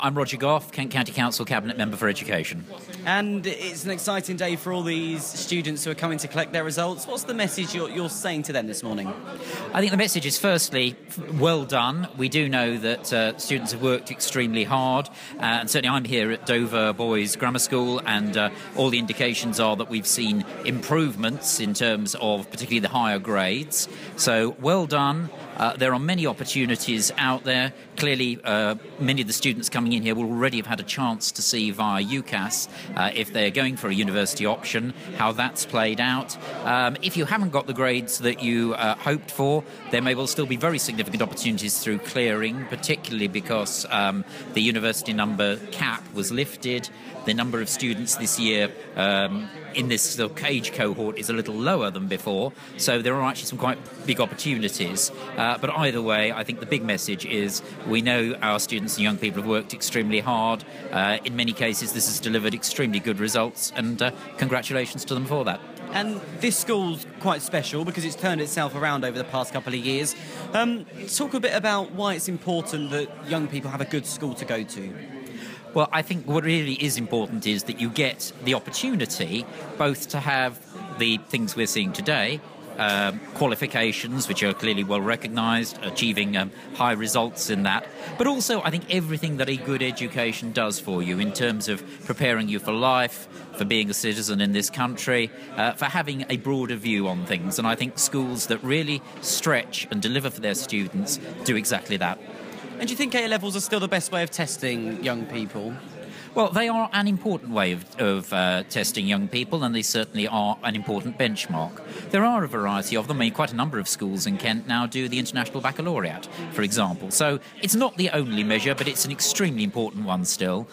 I'm Roger Goff, Kent County Council Cabinet Member for Education. And it's an exciting day for all these students who are coming to collect their results. What's the message you're saying to them this morning? I think the message is, firstly, well done. We do know that students have worked extremely hard, and certainly I'm here at Dover Boys Grammar School, and all the indications are that we've seen improvements in terms of particularly the higher grades. So well done. There are many opportunities out there. Clearly, many of the students coming in here will already have had a chance to see via UCAS, if they're going for a university option, how that's played out. If you haven't got the grades that you hoped for, there may well still be very significant opportunities through clearing, particularly because the university number cap was lifted. The number of students this year in this age cohort is a little lower than before, so there are actually some quite big opportunities. But either way, I think the big message is we know our students and young people have worked extremely hard. In many cases, this has delivered extremely good results, and congratulations to them for that. And this school's quite special because it's turned itself around over the past couple of years. Talk a bit about why it's important that young people have a good school to go to. Well, I think what really is important is that you get the opportunity both to have the things we're seeing today, qualifications, which are clearly well recognised, achieving high results in that, but also I think everything that a good education does for you in terms of preparing you for life, for being a citizen in this country, for having a broader view on things. And I think schools that really stretch and deliver for their students do exactly that. And do you think A-levels are still the best way of testing young people? Well, they are an important way of testing young people, and they certainly are an important benchmark. There are a variety of them. I mean, quite a number of schools in Kent now do the International Baccalaureate, for example. So it's not the only measure, but it's an extremely important one still,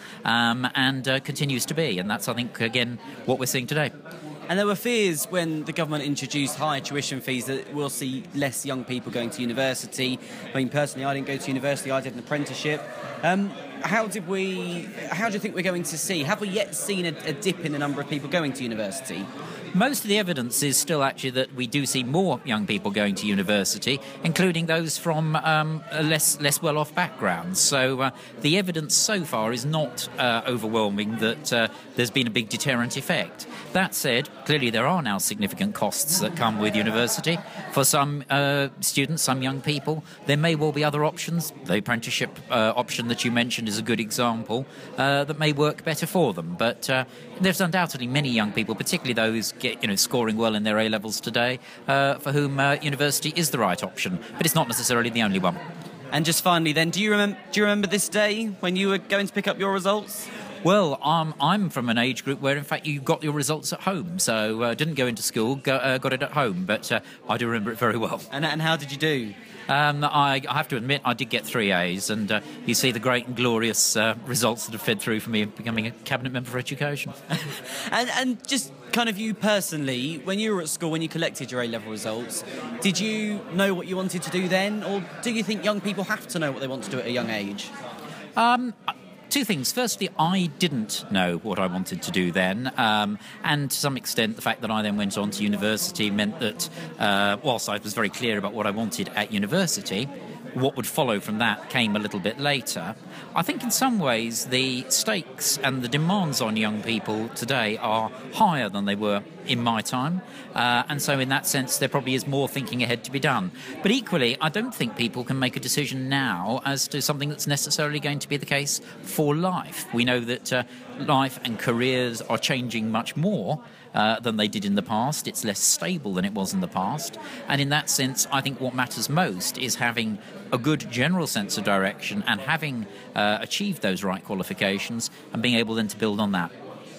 and continues to be. And that's, I think, again, what we're seeing today. And there were fears when the government introduced higher tuition fees that we'll see less young people going to university. I mean, personally, I didn't go to university, I did an apprenticeship. How do you think we're going to see? Have we yet seen a dip in the number of people going to university? Most of the evidence is still actually that we do see more young people going to university, including those from less well-off backgrounds. So the evidence so far is not overwhelming that there's been a big deterrent effect. That said, clearly there are now significant costs that come with university. For some students, some young people, there may well be other options. The apprenticeship option that you mentioned is a good example that may work better for them. But there's undoubtedly many young people, particularly those scoring well in their A-levels today, for whom university is the right option. But it's not necessarily the only one. And just finally then, do you remember this day when you were going to pick up your results? Well, I'm from an age group where, in fact, you got your results at home. So didn't go into school, got it at home. But I do remember it very well. And how did you do? I have to admit, I did get 3 A's. And you see the great and glorious results that have fed through for me becoming a Cabinet Member for Education. and just kind of you personally, when you were at school, when you collected your A-level results, did you know what you wanted to do then? Or do you think young people have to know what they want to do at a young age? Two things. Firstly, I didn't know what I wanted to do then, and to some extent the fact that I then went on to university meant that whilst I was very clear about what I wanted at university, what would follow from that came a little bit later. I think in some ways the stakes and the demands on young people today are higher than they were in my time, and so in that sense there probably is more thinking ahead to be done. But equally, I don't think people can make a decision now as to something that's necessarily going to be the case for life. We know that life and careers are changing much more than they did in the past. It's less stable than it was in the past. And in that sense, I think what matters most is having a good general sense of direction and having achieved those right qualifications and being able then to build on that.